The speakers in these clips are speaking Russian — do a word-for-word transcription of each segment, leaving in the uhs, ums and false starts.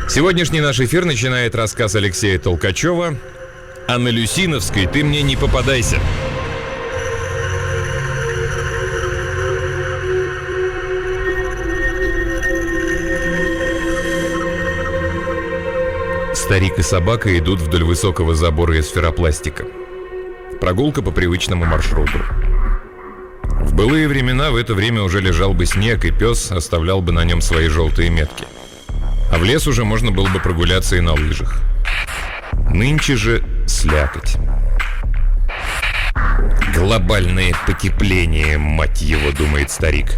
Сегодняшний наш эфир начинает рассказ Алексея Толкачева «А на Люсиновской ты мне не попадайся». Старик и собака идут вдоль высокого забора из ферропластика. Прогулка по привычному маршруту. В былые времена в это время уже лежал бы снег, и пес оставлял бы на нем свои желтые метки. А в лес уже можно было бы прогуляться и на лыжах. Нынче же слякоть. Глобальное потепление, мать его, думает старик.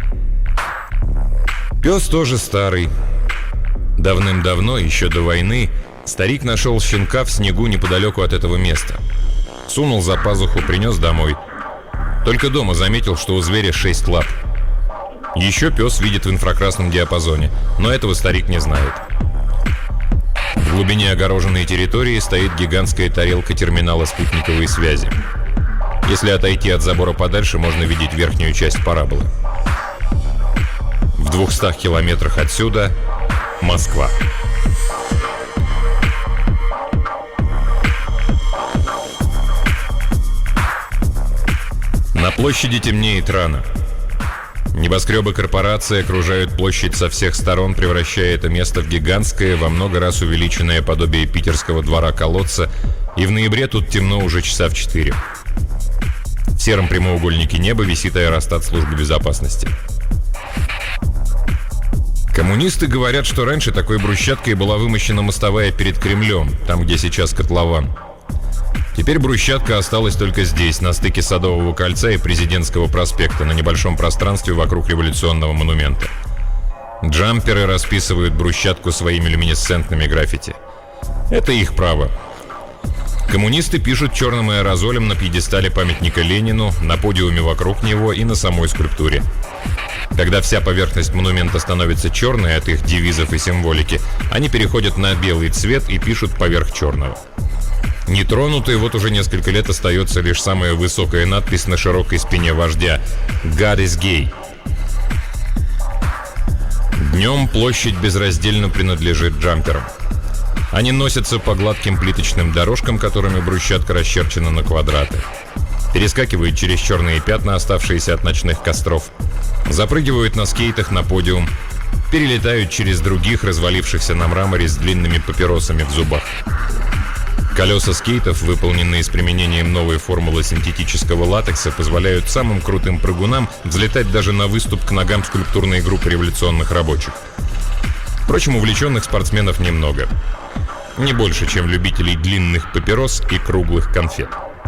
Пес тоже старый. Давным-давно, еще до войны, старик нашел щенка в снегу неподалеку от этого места. Сунул за пазуху, принес домой. Только дома заметил, что у зверя шесть лап. Еще пес видит в инфракрасном диапазоне, но этого старик не знает. В глубине огороженной территории стоит гигантская тарелка терминала спутниковой связи. Если отойти от забора подальше, можно видеть верхнюю часть параболы. В двухстах километрах отсюда Москва. На площади темнеет рано. Небоскребы корпорации окружают площадь со всех сторон, превращая это место в гигантское, во много раз увеличенное подобие питерского двора-колодца, и в ноябре тут темно уже часа в четыре. В сером прямоугольнике неба висит аэростат службы безопасности. Коммунисты говорят, что раньше такой брусчаткой была вымощена мостовая перед Кремлем, там, где сейчас котлован. Теперь брусчатка осталась только здесь, на стыке Садового кольца и Президентского проспекта, на небольшом пространстве вокруг революционного монумента. Джамперы расписывают брусчатку своими люминесцентными граффити. Это их право. Коммунисты пишут черным аэрозолем на пьедестале памятника Ленину, на подиуме вокруг него и на самой скульптуре. Когда вся поверхность монумента становится черной от их девизов и символики, они переходят на белый цвет и пишут поверх черного. Нетронутой вот уже несколько лет остается лишь самая высокая надпись на широкой спине вождя «God is gay». Днем площадь безраздельно принадлежит джамперам. Они носятся по гладким плиточным дорожкам, которыми брусчатка расчерчена на квадраты. Перескакивают через черные пятна, оставшиеся от ночных костров. Запрыгивают на скейтах на подиум. Перелетают через других, развалившихся на мраморе с длинными папиросами в зубах. Колеса скейтов, выполненные с применением новой формулы синтетического латекса, позволяют самым крутым прыгунам взлетать даже на выступ к ногам скульптурной группы революционных рабочих. Впрочем, увлеченных спортсменов немного. Не больше, чем любителей длинных папирос и круглых конфет.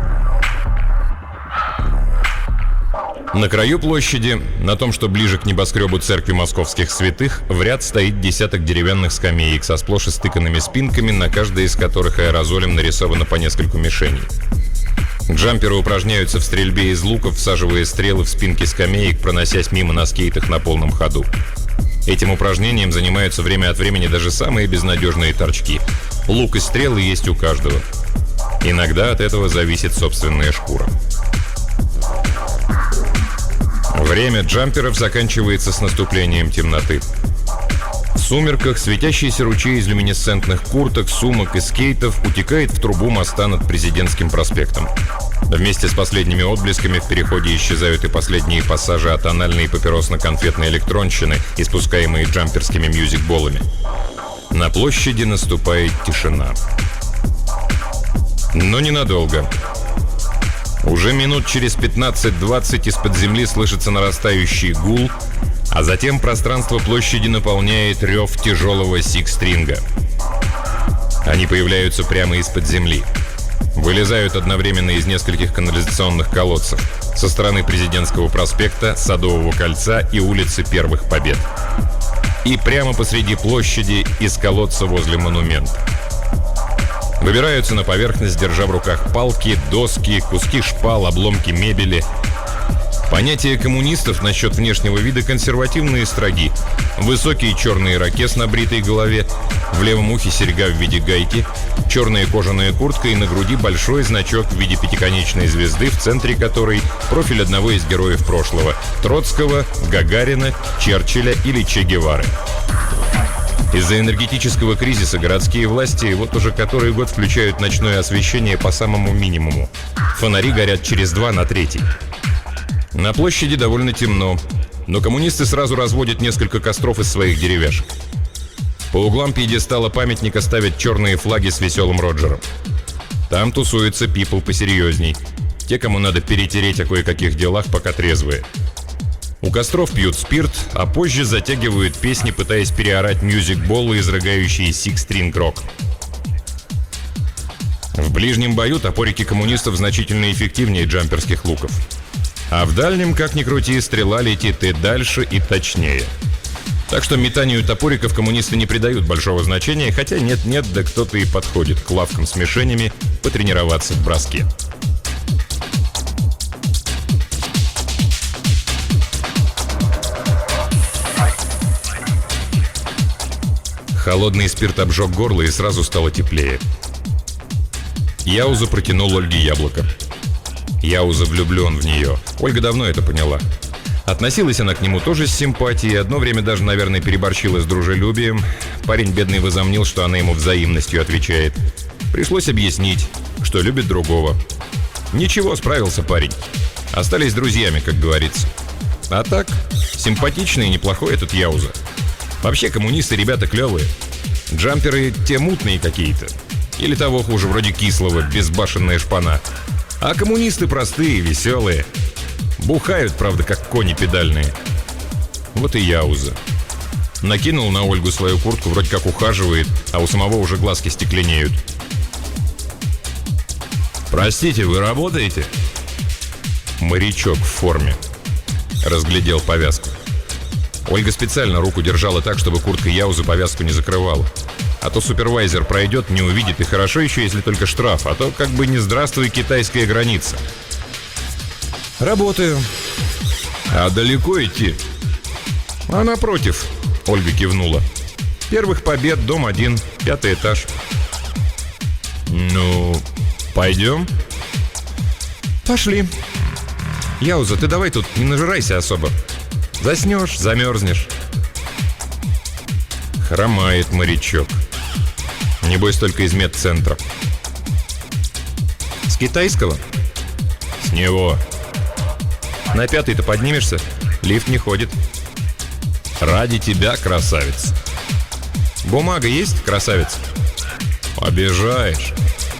На краю площади, на том, что ближе к небоскребу церкви московских святых, в ряд стоит десяток деревянных скамеек со сплошь истыканными спинками, на каждой из которых аэрозолем нарисовано по нескольку мишеней. Джамперы упражняются в стрельбе из луков, всаживая стрелы в спинки скамеек, проносясь мимо на скейтах на полном ходу. Этим упражнением занимаются время от времени даже самые безнадежные торчки. Лук и стрелы есть у каждого. Иногда от этого зависит собственная шкура. Время джамперов заканчивается с наступлением темноты. В сумерках светящийся ручей из люминесцентных курток, сумок и скейтов утекает в трубу моста над Президентским проспектом. Вместе с последними отблесками в переходе исчезают и последние пассажи атональной и папиросно-конфетной электронщины, испускаемые джамперскими мьюзик-боллами. На площади наступает тишина. Но ненадолго. Уже минут через пятнадцать-двадцать из-под земли слышится нарастающий гул, а затем пространство площади наполняет рев тяжелого сикстринга. Они появляются прямо из-под земли. Вылезают одновременно из нескольких канализационных колодцев со стороны Президентского проспекта, Садового кольца и улицы Первых Побед. И прямо посреди площади из колодца возле монумента. Выбираются на поверхность, держа в руках палки, доски, куски шпал, обломки мебели. Понятия коммунистов насчет внешнего вида консервативные и строги. Высокий черный ирокез на бритой голове, в левом ухе серьга в виде гайки, черная кожаная куртка и на груди большой значок в виде пятиконечной звезды, в центре которой профиль одного из героев прошлого – Троцкого, Гагарина, Черчилля или Че Гевары. Из-за энергетического кризиса городские власти вот уже который год включают ночное освещение по самому минимуму. Фонари горят через два на третий. На площади довольно темно, но коммунисты сразу разводят несколько костров из своих деревяшек. По углам пьедестала памятника ставят черные флаги с веселым Роджером. Там тусуются пипл посерьезней. Те, кому надо перетереть о кое-каких делах, пока трезвые. У костров пьют спирт, а позже затягивают песни, пытаясь переорать мьюзик-боллы, изрыгающие сикс-стринг-рок. В ближнем бою топорики коммунистов значительно эффективнее джамперских луков. А в дальнем, как ни крути, стрела летит и дальше, и точнее. Так что метанию топориков коммунисты не придают большого значения, хотя нет-нет, да кто-то и подходит к лавкам с мишенями потренироваться в броске. Холодный спирт обжег горло, и сразу стало теплее. Яуза протянул Ольге яблоко. Яуза влюблен в нее. Ольга давно это поняла. Относилась она к нему тоже с симпатией, одно время даже, наверное, переборщила с дружелюбием. Парень бедный возомнил, что она ему взаимностью отвечает. Пришлось объяснить, что любит другого. Ничего, справился парень. Остались друзьями, как говорится. А так, симпатичный и неплохой этот Яуза. Вообще, коммунисты ребята клевые. Джамперы те мутные какие-то. Или того хуже, вроде Кислого, безбашенная шпана. А коммунисты простые, веселые. Бухают, правда, как кони педальные. Вот и Яуза. Накинул на Ольгу свою куртку, вроде как ухаживает, а у самого уже глазки стекленеют. «Простите, вы работаете?» Морячок в форме. Разглядел повязку. Ольга специально руку держала так, чтобы куртка Яузы повязку не закрывала. А то супервайзер пройдет, не увидит, и хорошо еще, если только штраф, а то как бы не здравствуй китайская граница. «Работаю». «А далеко идти?» «А напротив», — Ольга кивнула. «Первых побед, дом один, пятый этаж». «Ну, пойдем?» «Пошли. Яуза, ты давай тут не нажирайся особо. Заснешь, замерзнешь». Хромает морячок. Небось, только из медцентра. «С китайского?» «С него». «На пятый-то поднимешься? Лифт не ходит». «Ради тебя, красавец». «Бумага есть, красавец?» «Обижаешь».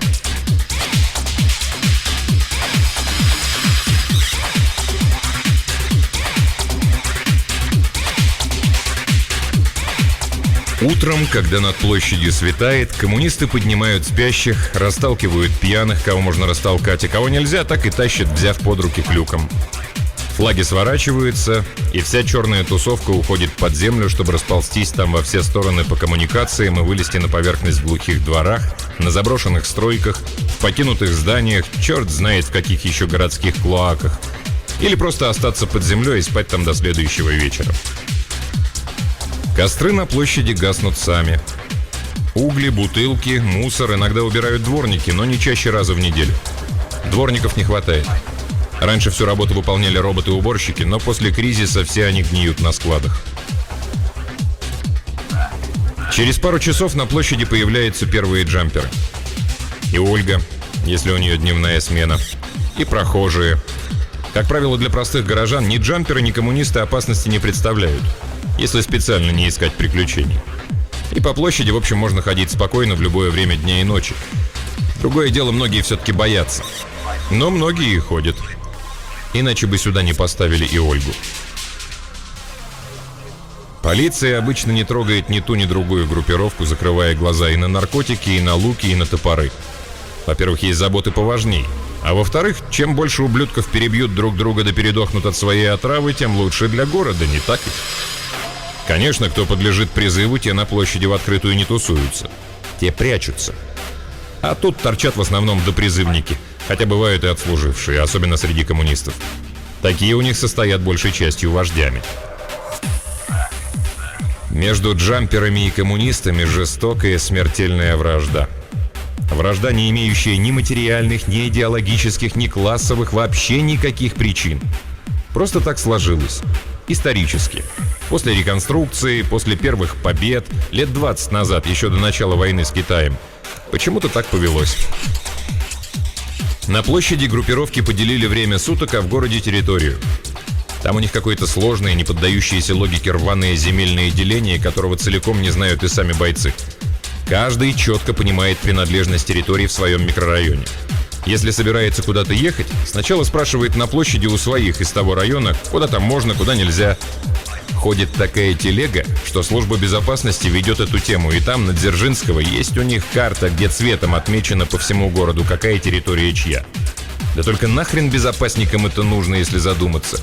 Утром, когда над площадью светает, коммунисты поднимают спящих, расталкивают пьяных, кого можно растолкать, а кого нельзя, так и тащат, взяв под руки клюком. Флаги сворачиваются, и вся черная тусовка уходит под землю, чтобы расползтись там во все стороны по коммуникациям и вылезти на поверхность в глухих дворах, на заброшенных стройках, в покинутых зданиях, черт знает в каких еще городских клоаках, или просто остаться под землей и спать там до следующего вечера. Костры на площади гаснут сами. Угли, бутылки, мусор иногда убирают дворники, но не чаще раза в неделю. Дворников не хватает. Раньше всю работу выполняли роботы-уборщики, но после кризиса все они гниют на складах. Через пару часов на площади появляются первые джамперы. И Ольга, если у нее дневная смена, и прохожие. Как правило, для простых горожан ни джамперы, ни коммунисты опасности не представляют, если специально не искать приключений. И по площади, в общем, можно ходить спокойно в любое время дня и ночи. Другое дело, многие все-таки боятся. Но многие и ходят. Иначе бы сюда не поставили и Ольгу. Полиция обычно не трогает ни ту, ни другую группировку, закрывая глаза и на наркотики, и на луки, и на топоры. Во-первых, есть заботы поважней. А во-вторых, чем больше ублюдков перебьют друг друга да передохнут от своей отравы, тем лучше для города, не так ли? Конечно, кто подлежит призыву, те на площади в открытую не тусуются. Те прячутся. А тут торчат в основном допризывники, хотя бывают и отслужившие, особенно среди коммунистов. Такие у них состоят большей частью вождями. Между джамперами и коммунистами жестокая смертельная вражда. Вражда, не имеющая ни материальных, ни идеологических, ни классовых, вообще никаких причин. Просто так сложилось. Исторически. После реконструкции, после первых побед, лет двадцать назад, еще до начала войны с Китаем. Почему-то так повелось. На площади группировки поделили время суток, а в городе территорию. Там у них какое-то сложное, не поддающееся логике рваное земельное деление, которого целиком не знают и сами бойцы. Каждый четко понимает принадлежность территории в своем микрорайоне. Если собирается куда-то ехать, сначала спрашивает на площади у своих из того района, куда там можно, куда нельзя. Ходит такая телега, что служба безопасности ведет эту тему, и там, на Дзержинского, есть у них карта, где цветом отмечено по всему городу, какая территория чья. Да только нахрен безопасникам это нужно, если задуматься?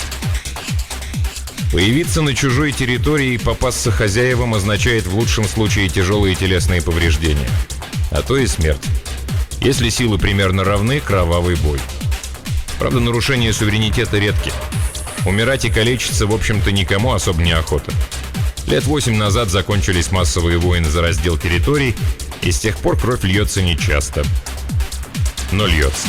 Появиться на чужой территории и попасться хозяевам означает в лучшем случае тяжелые телесные повреждения, а то и смерть. Если силы примерно равны, кровавый бой. Правда, нарушения суверенитета редки. Умирать и калечиться, в общем-то, никому особо не охота. Лет восемь назад закончились массовые войны за раздел территорий, и с тех пор кровь льется нечасто. Но льется.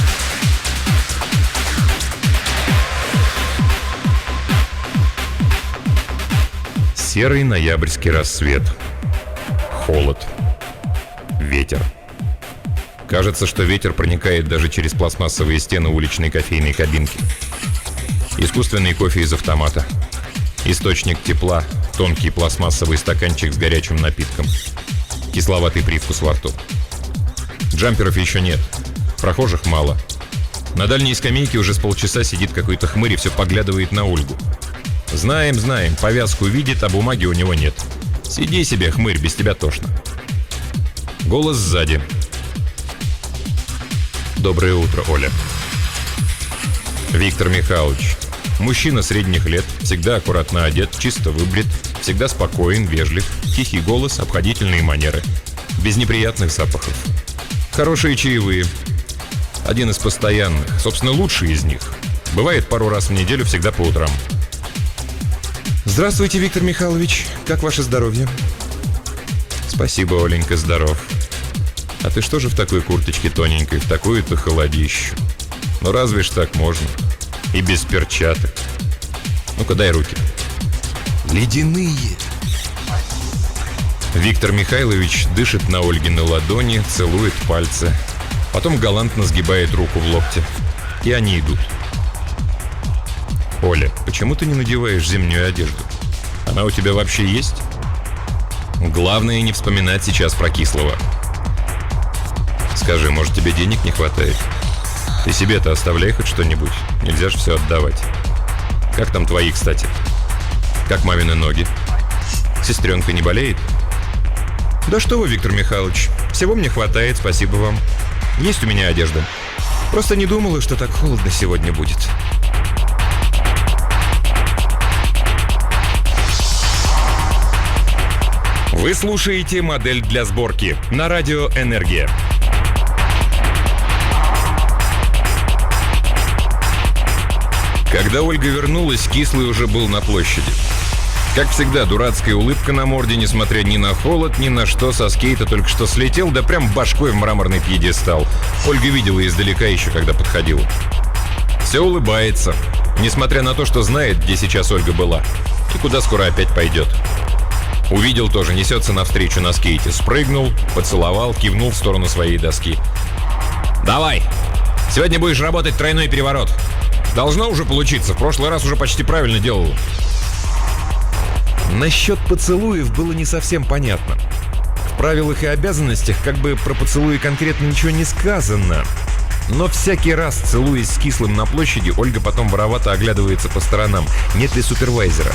Серый ноябрьский рассвет. Холод. Ветер. Кажется, что ветер проникает даже через пластмассовые стены уличной кофейной кабинки. Искусственный кофе из автомата. Источник тепла, тонкий пластмассовый стаканчик с горячим напитком. Кисловатый привкус во рту. Джамперов еще нет. Прохожих мало. На дальней скамейке уже с полчаса сидит какой-то хмырь и все поглядывает на Ольгу. Знаем, знаем, повязку видит, а бумаги у него нет. Сиди себе, хмырь, без тебя тошно. Голос сзади. Доброе утро, Оля. Виктор Михайлович. Мужчина средних лет, всегда аккуратно одет, чисто выбрит, всегда спокоен, вежлив, тихий голос, обходительные манеры. Без неприятных запахов. Хорошие чаевые. Один из постоянных, собственно, лучший из них. Бывает пару раз в неделю, всегда по утрам. Здравствуйте, Виктор Михайлович. Как ваше здоровье? Спасибо, Оленька, здоров. А ты что же в такой курточке тоненькой, в такую-то холодищу? Ну разве ж так можно? И без перчаток. Ну-ка, дай руки. Ледяные. Виктор Михайлович дышит на Ольгины ладони, целует пальцы. Потом галантно сгибает руку в локте. И они идут. Оля, почему ты не надеваешь зимнюю одежду? Она у тебя вообще есть? Главное не вспоминать сейчас про кислого. Скажи, может, тебе денег не хватает? Ты себе-то оставляй хоть что-нибудь. Нельзя же все отдавать. Как там твои, кстати? Как мамины ноги? Сестренка не болеет? Да что вы, Виктор Михайлович. Всего мне хватает, спасибо вам. Есть у меня одежда. Просто не думала, что так холодно сегодня будет. Вы слушаете «Модель для сборки» на радио «Энергия». Когда Ольга вернулась, Кислый уже был на площади. Как всегда, дурацкая улыбка на морде, несмотря ни на холод, ни на что, со скейта только что слетел, да прям башкой в мраморный пьедестал. Ольга видела издалека еще, когда подходила. Все улыбается, несмотря на то, что знает, где сейчас Ольга была и куда скоро опять пойдет. Увидел тоже, несется навстречу на скейте. Спрыгнул, поцеловал, кивнул в сторону своей доски. «Давай! Сегодня будешь работать тройной переворот. Должно уже получиться, в прошлый раз уже почти правильно делал». Насчет поцелуев было не совсем понятно. В правилах и обязанностях как бы про поцелуи конкретно ничего не сказано. Но всякий раз, целуясь с Кислым на площади, Ольга потом воровато оглядывается по сторонам. Нет ли супервайзера?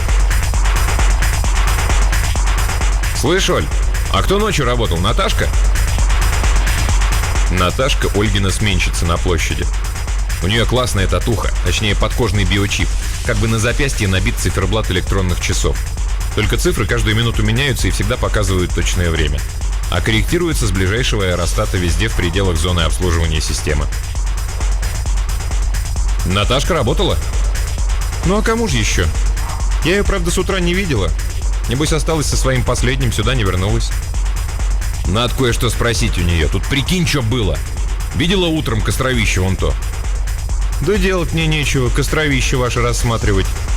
«Слышь, Оль, а кто ночью работал? Наташка?» Наташка — Ольгина сменщица на площади. У нее классная татуха, точнее подкожный биочип. Как бы на запястье набит циферблат электронных часов. Только цифры каждую минуту меняются и всегда показывают точное время. А корректируются с ближайшего аэростата везде в пределах зоны обслуживания системы. Наташка работала? Ну а кому же еще? Я ее, правда, с утра не видела. Небось, осталась со своим последним, сюда не вернулась. Надо кое-что спросить у нее. Тут прикинь, что было. Видела утром костровище вон то? Да делать мне нечего, костровище ваше рассматривать.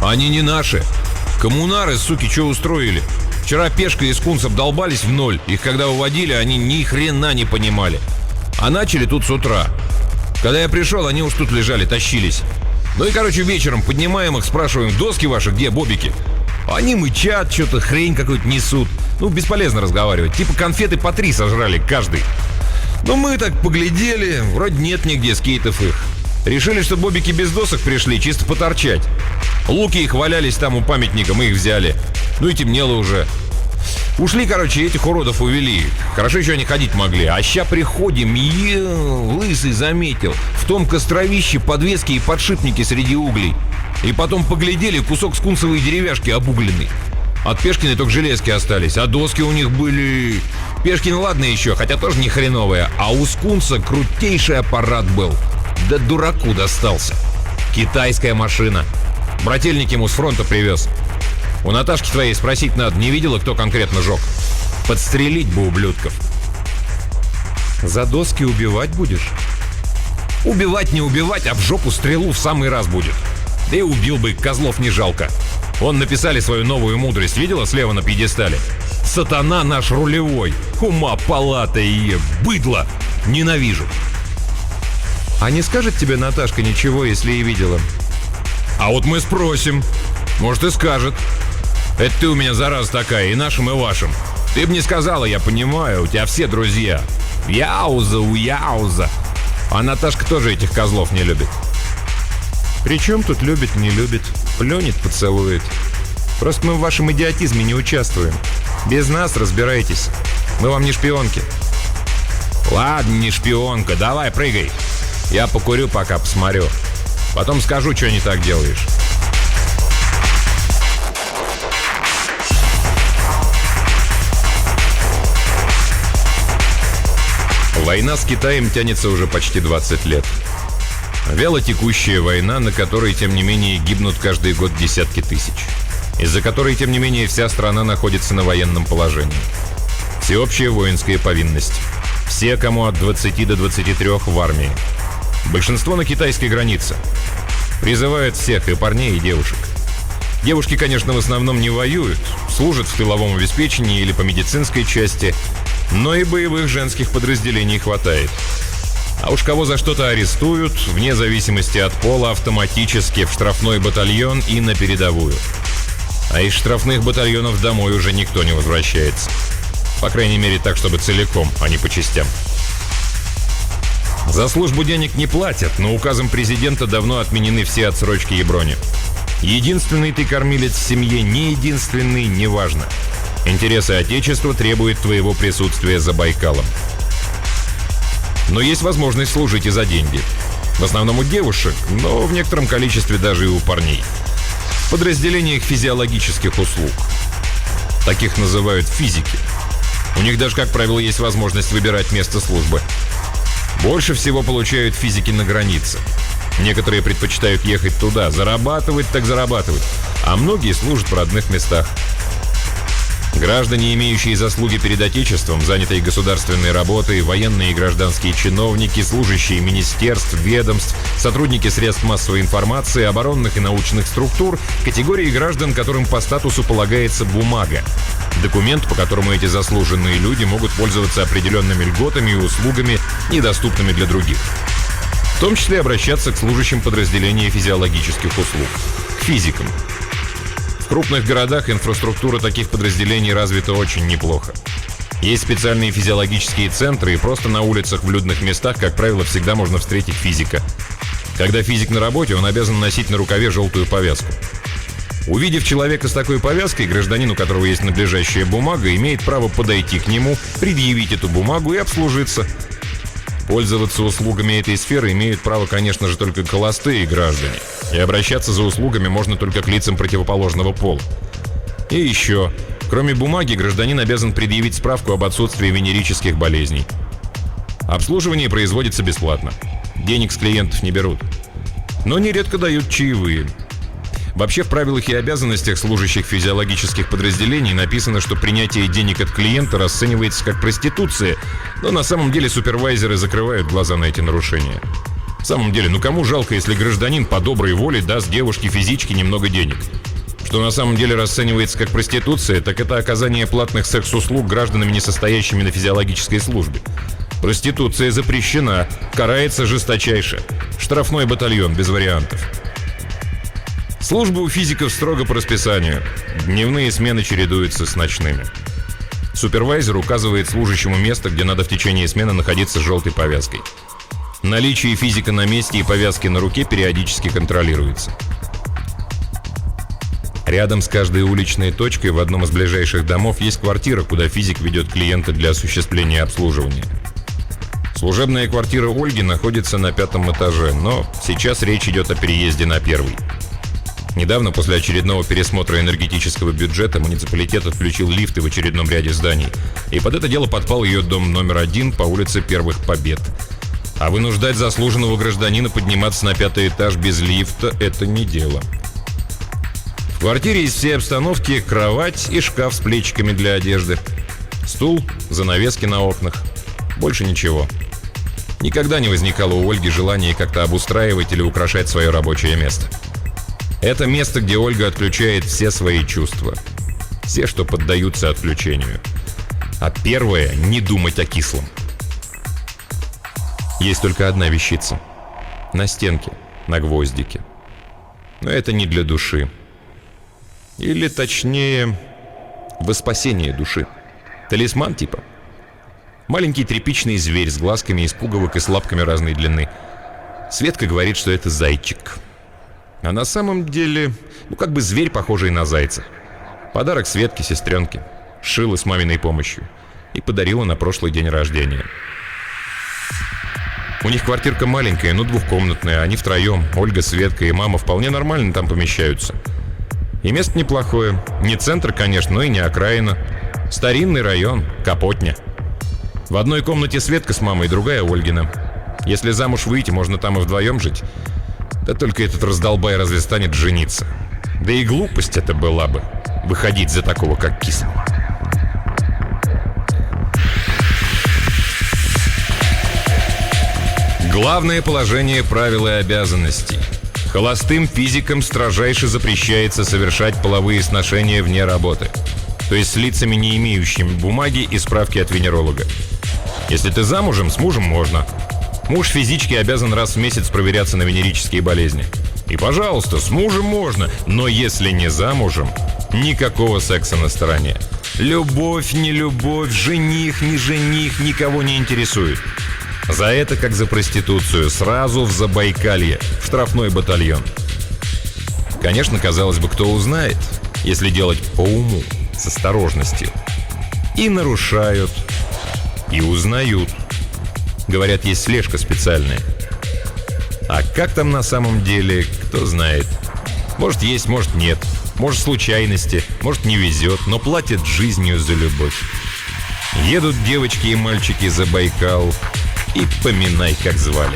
Они не наши. Коммунары, суки, что устроили? Вчера Пешка и Скунс обдолбались в ноль. Их когда уводили, они ни хрена не понимали. А начали тут с утра. Когда я пришел, они уж тут лежали, тащились. Ну и, короче, вечером поднимаем их, спрашиваем: доски ваши где, бобики? Они мычат, что-то хрень какую-то несут. Ну, бесполезно разговаривать. Типа конфеты по три сожрали каждый. Ну, мы так поглядели, вроде нет нигде скейтов их. Решили, что бобики без досок пришли, чисто поторчать. Луки их валялись там у памятника, мы их взяли. Ну и темнело уже. Ушли, короче, этих уродов увели. Хорошо еще они ходить могли. А ща приходим, е, лысый заметил. В том костровище подвески и подшипники среди углей. И потом поглядели, кусок скунсовой деревяшки обугленный. От Пешкиной только железки остались, а доски у них были... Пешкин ладно еще, хотя тоже не хреновые. А у Скунса крутейший аппарат был. Да дураку достался. Китайская машина. Брательник ему с фронта привез. У Наташки твоей спросить надо, не видела, кто конкретно жег? Подстрелить бы ублюдков. За доски убивать будешь? Убивать не убивать, а в жопу стрелу в самый раз будет. Да и убил бы, козлов не жалко. Вон написали свою новую мудрость, видела слева на пьедестале? Сатана наш рулевой. Ума палата и быдло. Ненавижу. А не скажет тебе Наташка ничего, если и видела? А вот мы спросим. Может, и скажет. Это ты у меня зараза такая, и нашим, и вашим. Ты бы не сказала, я понимаю, у тебя все друзья. Яуза у Яуза. А Наташка тоже этих козлов не любит. Причем тут любит, не любит. Плюнет, поцелует. Просто мы в вашем идиотизме не участвуем. Без нас разбирайтесь. Мы вам не шпионки. Ладно, не шпионка, давай прыгай. Я покурю пока, посмотрю. Потом скажу, что не так делаешь. Война с Китаем тянется уже почти двадцать лет. Вялотекущая война, на которой, тем не менее, гибнут каждый год десятки тысяч. Из-за которой, тем не менее, вся страна находится на военном положении. Всеобщая воинская повинность. Все, кому от двадцати до двадцати трёх в армии. Большинство на китайской границе. Призывают всех, и парней, и девушек. Девушки, конечно, в основном не воюют, служат в тыловом обеспечении или по медицинской части, но и боевых женских подразделений хватает. А уж кого за что-то арестуют, вне зависимости от пола, автоматически в штрафной батальон и на передовую. А из штрафных батальонов домой уже никто не возвращается. По крайней мере так, чтобы целиком, а не по частям. За службу денег не платят, но указом президента давно отменены все отсрочки и брони. Единственный ты кормилец в семье, не единственный, неважно. Интересы Отечества требуют твоего присутствия за Байкалом. Но есть возможность служить и за деньги. В основном у девушек, но в некотором количестве даже и у парней. В подразделениях физиологических услуг. Таких называют физики. У них даже, как правило, есть возможность выбирать место службы. Больше всего получают физики на границе. Некоторые предпочитают ехать туда, зарабатывать так зарабатывать, а многие служат в родных местах. Граждане, имеющие заслуги перед Отечеством, занятые государственной работой, военные и гражданские чиновники, служащие министерств, ведомств, сотрудники средств массовой информации, оборонных и научных структур, категории граждан, которым по статусу полагается бумага. Документ, по которому эти заслуженные люди могут пользоваться определенными льготами и услугами, недоступными для других. В том числе обращаться к служащим подразделения физиологических услуг, к физикам. В крупных городах инфраструктура таких подразделений развита очень неплохо. Есть специальные физиологические центры, и просто на улицах в людных местах, как правило, всегда можно встретить физика. Когда физик на работе, он обязан носить на рукаве желтую повязку. Увидев человека с такой повязкой, гражданин, у которого есть надлежащая бумага, имеет право подойти к нему, предъявить эту бумагу и обслужиться. Пользоваться услугами этой сферы имеют право, конечно же, только холостые граждане. И обращаться за услугами можно только к лицам противоположного пола. И еще. Кроме бумаги, гражданин обязан предъявить справку об отсутствии венерических болезней. Обслуживание производится бесплатно. Денег с клиентов не берут. Но нередко дают чаевые. Вообще, в правилах и обязанностях служащих физиологических подразделений написано, что принятие денег от клиента расценивается как проституция, но на самом деле супервайзеры закрывают глаза на эти нарушения. В самом деле, ну кому жалко, если гражданин по доброй воле даст девушке-физичке немного денег? Что на самом деле расценивается как проституция, так это оказание платных секс-услуг гражданами, не состоящими на физиологической службе. Проституция запрещена, карается жесточайше. Штрафной батальон, без вариантов. Служба у физиков строго по расписанию. Дневные смены чередуются с ночными. Супервайзер указывает служащему место, где надо в течение смены находиться с желтой повязкой. Наличие физика на месте и повязки на руке периодически контролируется. Рядом с каждой уличной точкой в одном из ближайших домов есть квартира, куда физик ведет клиента для осуществления обслуживания. Служебная квартира Ольги находится на пятом этаже, но сейчас речь идет о переезде на первый. Недавно, после очередного пересмотра энергетического бюджета, муниципалитет отключил лифты в очередном ряде зданий, и под это дело подпал ее дом номер один по улице Первых Побед. А вынуждать заслуженного гражданина подниматься на пятый этаж без лифта – это не дело. В квартире из всей обстановки кровать и шкаф с плечиками для одежды, стул, занавески на окнах. Больше ничего. Никогда не возникало у Ольги желания как-то обустраивать или украшать свое рабочее место. Это место, где Ольга отключает все свои чувства. Все, что поддаются отключению. А первое – не думать о кислом. Есть только одна вещица. На стенке, на гвоздике. Но это не для души. Или, точнее, во спасение души. Талисман типа. Маленький тряпичный зверь с глазками из пуговок и с лапками разной длины. Светка говорит, что это зайчик. А на самом деле, ну как бы зверь, похожий на зайца. Подарок Светке, сестренке. Шила с маминой помощью. И подарила на прошлый день рождения. У них квартирка маленькая, но двухкомнатная. Они втроем, Ольга, Светка и мама, вполне нормально там помещаются. И место неплохое. Не центр, конечно, но и не окраина. Старинный район, Капотня. В одной комнате Светка с мамой, другая Ольгина. Если замуж выйти, можно там и вдвоем жить. Да только этот раздолбай разве станет жениться? Да и глупость это была бы, выходить за такого, как Кислого. Главное положение правил и обязанностей. Холостым физикам строжайше запрещается совершать половые сношения вне работы. То есть с лицами, не имеющими бумаги и справки от венеролога. Если ты замужем, с мужем можно. Муж физички обязан раз в месяц проверяться на венерические болезни. И, пожалуйста, с мужем можно, но если не замужем, никакого секса на стороне. Любовь, не любовь, жених, не жених, никого не интересует. За это, как за проституцию, сразу в Забайкалье, в штрафной батальон. Конечно, казалось бы, кто узнает, если делать по уму, с осторожностью. И нарушают, и узнают. Говорят, есть слежка специальная. А как там на самом деле, кто знает. Может есть, может нет. Может случайности, может не везет, но платят жизнью за любовь. Едут девочки и мальчики за Байкал, и поминай, как звали.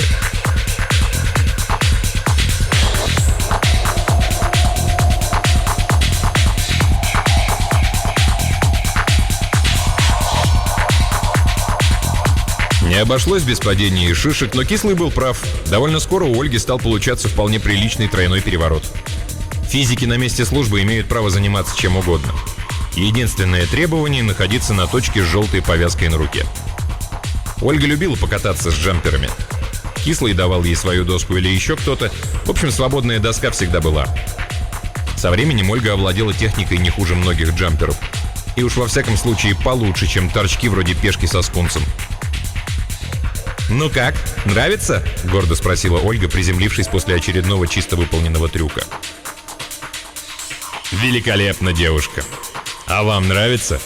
Не обошлось без падения и шишек, но Кислый был прав. Довольно скоро у Ольги стал получаться вполне приличный тройной переворот. Физики на месте службы имеют право заниматься чем угодно. Единственное требование – находиться на точке с желтой повязкой на руке. Ольга любила покататься с джамперами. Кислый давал ей свою доску или еще кто-то. В общем, свободная доска всегда была. Со временем Ольга овладела техникой не хуже многих джамперов. И уж во всяком случае получше, чем торчки вроде пешки со скунсом. «Ну как, нравится?» – гордо спросила Ольга, приземлившись после очередного чисто выполненного трюка. «Великолепно, девушка. А вам нравится?»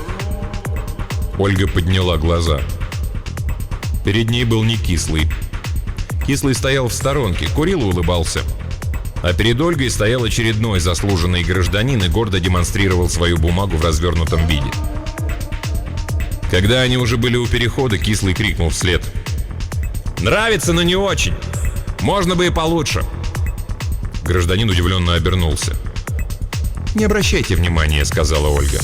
Ольга подняла глаза. Перед ней был не Кислый. Кислый стоял в сторонке, курил и улыбался. А перед Ольгой стоял очередной заслуженный гражданин и гордо демонстрировал свою бумагу в развернутом виде. Когда они уже были у перехода, Кислый крикнул вслед: «Нравится, но не очень. Можно бы и получше». Гражданин удивленно обернулся. «Не обращайте внимания», — сказала Ольга.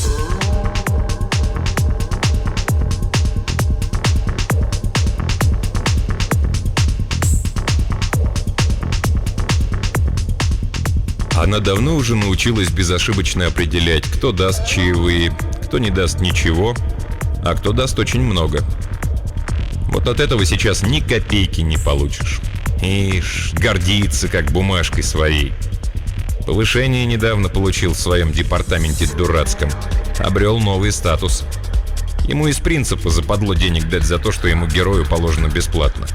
она давно уже научилась безошибочно определять, кто даст чаевые, кто не даст ничего, а кто даст очень много. Вот от этого сейчас ни копейки не получишь. Ишь, гордится как бумажкой своей. Повышение недавно получил в своем департаменте дурацком. Обрел новый статус. Ему из принципа западло денег дать за то, что ему герою положено бесплатно.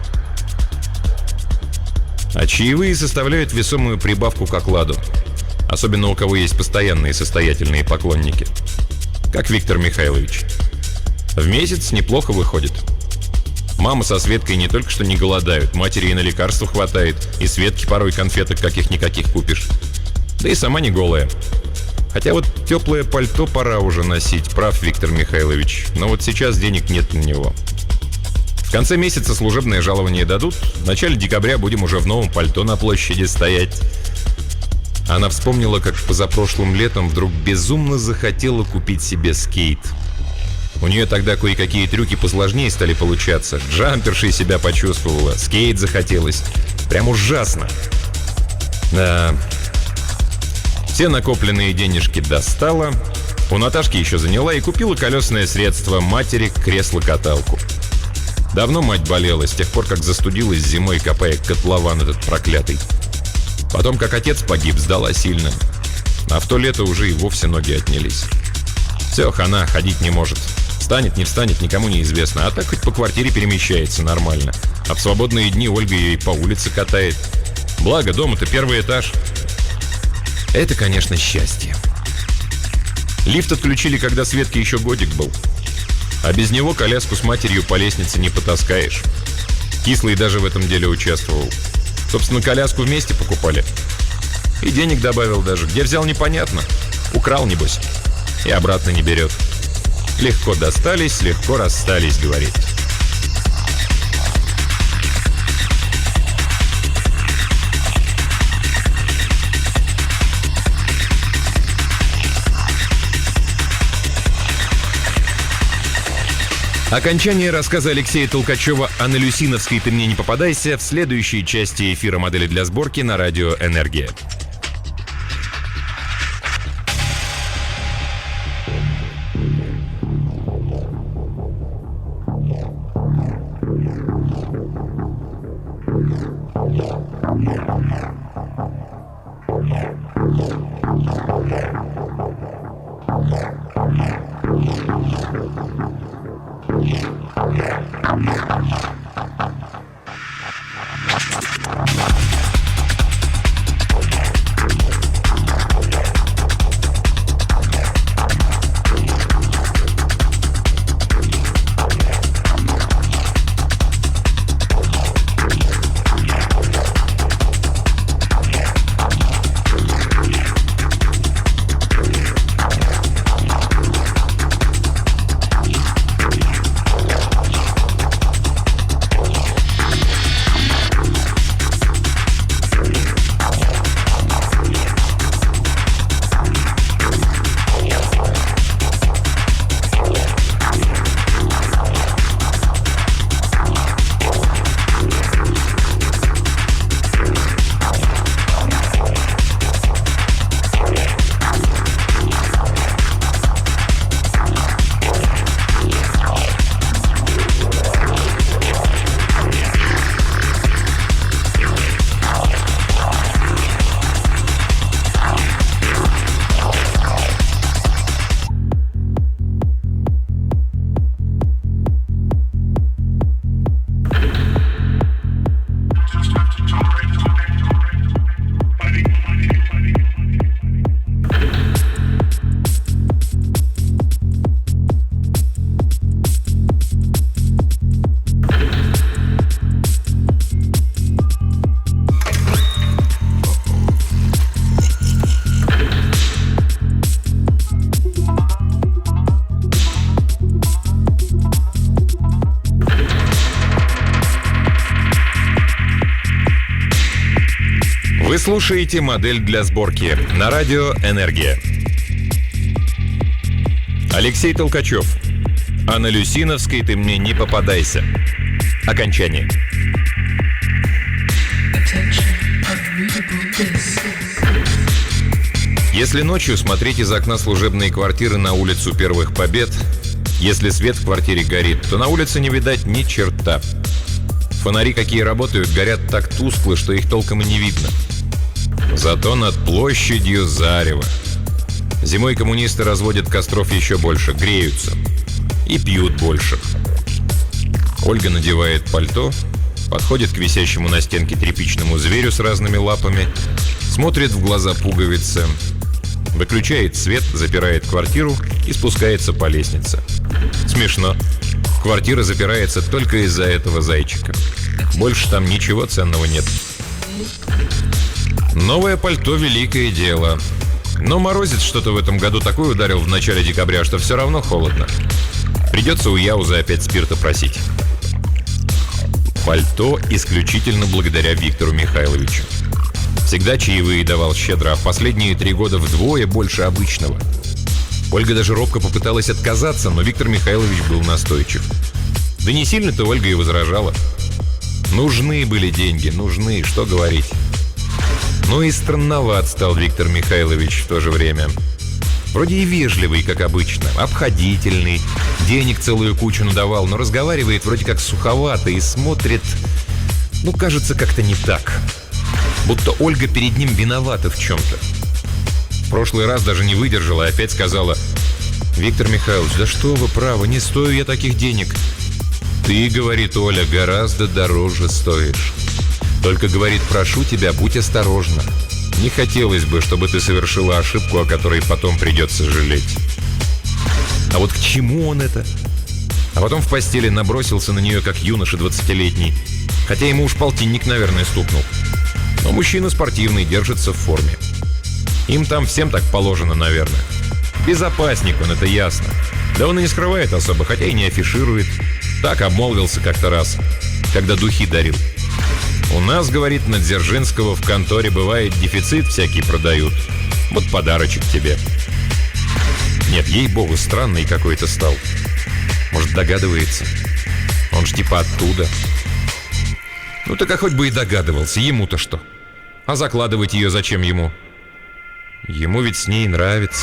А чаевые составляют весомую прибавку к окладу. Особенно у кого есть постоянные состоятельные поклонники. Как Виктор Михайлович. В месяц неплохо выходит. Мама со Светкой не только что не голодают, матери и на лекарства хватает, и Светке порой конфеток каких-никаких купишь. Да и сама не голая. Хотя вот теплое пальто пора уже носить, прав Виктор Михайлович. Но вот сейчас денег нет на него. В конце месяца служебное жалование дадут. В начале декабря будем уже в новом пальто на площади стоять. Она вспомнила, как позапрошлым летом вдруг безумно захотела купить себе скейт. У нее тогда кое-какие трюки посложнее стали получаться. Джампершей себя почувствовала, скейт захотелось. Прям ужасно. Да. Все накопленные денежки достала. У Наташки еще заняла и купила колесное средство матери кресло-каталку. Давно мать болела, с тех пор, как застудилась зимой, копая котлован этот проклятый. Потом, как отец погиб, сдала сильно. А в то лето уже и вовсе ноги отнялись. Все, хана, ходить не может. Встанет, не встанет, никому не известно. А так хоть по квартире перемещается нормально. А в свободные дни Ольга ее и по улице катает. Благо, дома-то первый этаж. Это, конечно, счастье. Лифт отключили, когда Светке еще годик был. А без него коляску с матерью по лестнице не потаскаешь. Кислый даже в этом деле участвовал. Собственно, коляску вместе покупали. И денег добавил даже. Где взял, непонятно. Украл, небось. И обратно не берет. Легко достались, легко расстались, говорит. Окончание рассказа Алексея Толкачева о Налюсиновской «Ты мне не попадайся» в следующей части эфира «Модели для сборки» на радио «Энергия». Вы слушаете «Модель для сборки» на радио «Энергия». Алексей Толкачев. А на Люсиновской «Ты мне не попадайся». Окончание. Attention, unreadable disc. Если ночью смотреть из окна служебной квартиры на улицу Первых Побед, если свет в квартире горит, то на улице не видать ни черта. Фонари, какие работают, горят так тускло, что их толком и не видно. Зато над площадью зарево. Зимой коммунисты разводят костров еще больше, греются и пьют больше. Ольга надевает пальто, подходит к висящему на стенке тряпичному зверю с разными лапами, смотрит в глаза пуговицы, выключает свет, запирает квартиру и спускается по лестнице. Смешно. Квартира запирается только из-за этого зайчика. Больше там ничего ценного нет. Новое пальто — великое дело. Но морозец что-то в этом году такой ударил в начале декабря, что все равно холодно. Придется у Яуза опять спирта просить. Пальто исключительно благодаря Виктору Михайловичу. Всегда чаевые давал щедро, а в последние три года вдвое больше обычного. Ольга даже робко попыталась отказаться, но Виктор Михайлович был настойчив. Да не сильно-то Ольга и возражала. Нужны были деньги, нужны, что говорить. Ну и странноват стал Виктор Михайлович в то же время. Вроде и вежливый, как обычно, обходительный, денег целую кучу надавал, но разговаривает вроде как суховато и смотрит, ну, кажется, как-то не так. Будто Ольга перед ним виновата в чем-то. В прошлый раз даже не выдержала и опять сказала: «Виктор Михайлович, да что вы, право, не стою я таких денег». «Ты, — говорит Оля, — гораздо дороже стоишь. Только, — говорит, — прошу тебя, будь осторожна. Не хотелось бы, чтобы ты совершила ошибку, о которой потом придется жалеть». А вот к чему он это? А потом в постели набросился на нее, как юноша двадцатилетний. Хотя ему уж полтинник, наверное, стукнул. Но мужчина спортивный, держится в форме. Им там всем так положено, наверное. Безопасник он, это ясно. Да он и не скрывает особо, хотя и не афиширует. Так обмолвился как-то раз, когда духи дарил. «У нас, — говорит, — на Дзержинского в конторе бывает дефицит всякий продают. Вот подарочек тебе». Нет, ей-богу, странный какой-то стал. Может, догадывается? Он ж типа оттуда. Ну так а хоть бы и догадывался, ему-то что? А закладывать ее зачем ему? Ему ведь с ней нравится.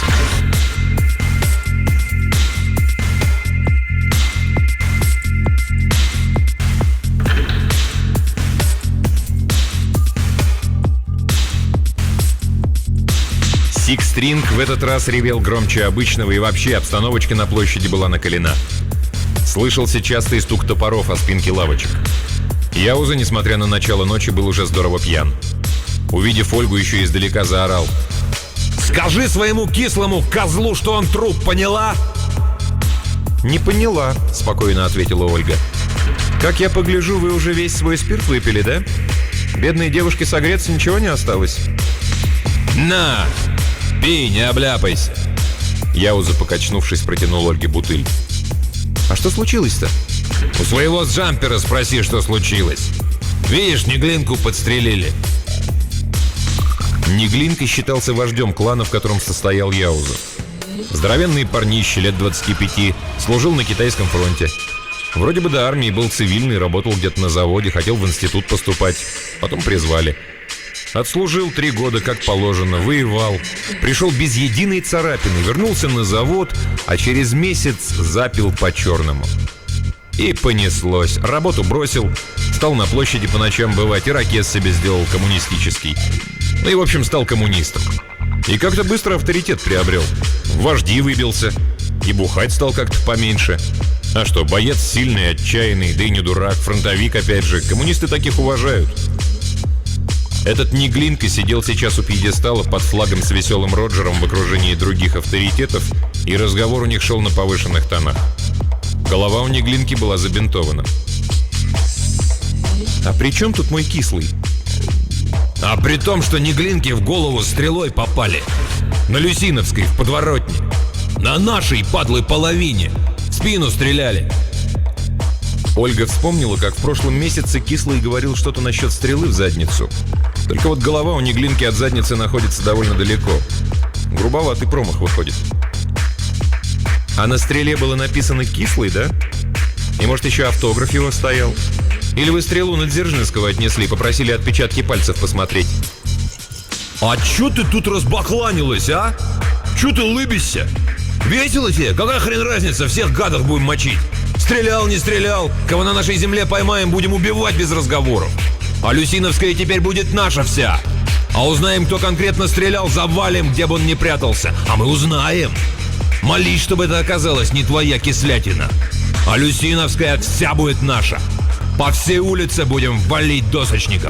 Сикстринг в этот раз ревел громче обычного, и вообще обстановочка на площади была накалена. Слышался частый стук топоров о спинки лавочек. Яуза, несмотря на начало ночи, был уже здорово пьян. Увидев Ольгу, еще издалека заорал: «Скажи своему кислому козлу, что он труп, поняла?» «Не поняла», — спокойно ответила Ольга. «Как я погляжу, вы уже весь свой спирт выпили, да? Бедной девушке согреться ничего не осталось». «На! Пей, не обляпайся!» Яуза, покачнувшись, протянул Ольге бутыль. «А что случилось-то?» «У своего джампера спроси, что случилось. Видишь, Неглинку подстрелили». Неглинка считался вождем клана, в котором состоял Яуза. Здоровенный парнище лет двадцати пяти, служил на китайском фронте. Вроде бы до армии был цивильный, работал где-то на заводе, хотел в институт поступать. Потом призвали. Отслужил три года, как положено, воевал. Пришел без единой царапины, вернулся на завод, а через месяц запил по-черному. И понеслось. Работу бросил, стал на площади по ночам бывать, ирокез себе сделал коммунистический. Ну и, в общем, стал коммунистом. И как-то быстро авторитет приобрел. В вожди выбился. И бухать стал как-то поменьше. А что, боец сильный, отчаянный, да и не дурак, фронтовик опять же. Коммунисты таких уважают. Этот Неглинка сидел сейчас у пьедестала под флагом с веселым Роджером в окружении других авторитетов, и разговор у них шел на повышенных тонах. Голова у Неглинки была забинтована. «А при чем тут мой кислый?» «А при том, что Неглинке в голову стрелой попали. На Люсиновской, в подворотне. На нашей, падлой, половине. В спину стреляли». Ольга вспомнила, как в прошлом месяце Кислый говорил что-то насчет стрелы в задницу. Только вот голова у Неглинки от задницы находится довольно далеко. Грубоватый промах выходит. А на стреле было написано «Кислый», да? И может еще автограф его стоял? Или вы стрелу на Дзержинского отнесли, попросили отпечатки пальцев посмотреть? А чё ты тут разбакланилась, а? Чё ты лыбишься? Весело тебе? Какая хрен разница, всех гадов будем мочить. Стрелял, не стрелял, кого на нашей земле поймаем, будем убивать без разговоров. А Люсиновская теперь будет наша вся. А узнаем, кто конкретно стрелял, завалим, где бы он ни прятался. А мы узнаем. Молись, чтобы это оказалось не твоя кислятина. А Люсиновская вся будет наша. По всей улице будем валить досочников.